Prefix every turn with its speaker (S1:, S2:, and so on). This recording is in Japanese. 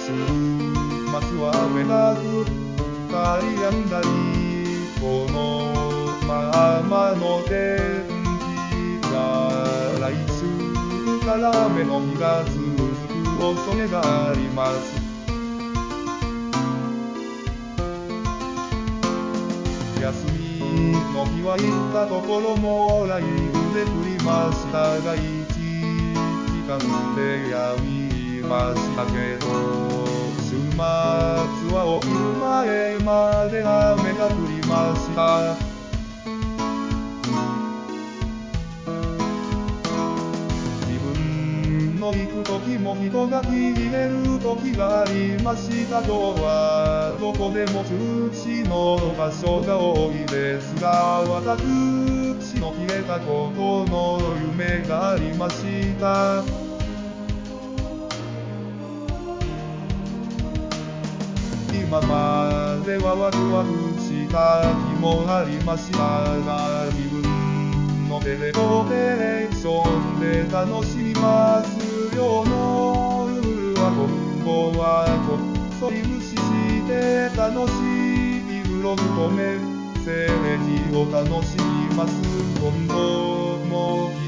S1: 週末は目がくかりやんだり、このままの天気が来週から雨の日が続く恐れがあります。休みの日は行ったところも雷雨で降りましたが、1時間でやみましたけど、週末はお昼前まで雨が降りました。自分の行く時も人が消える時がありました。今日はどこでも中止の場所が多いですが、私の消えたことの夢がありました。今まではワクワクした日もありましたが、自分のテレポーテーションで楽しみますよのルールは今後はこっそり無視して楽しいブログとメッセージを楽しみます。今後も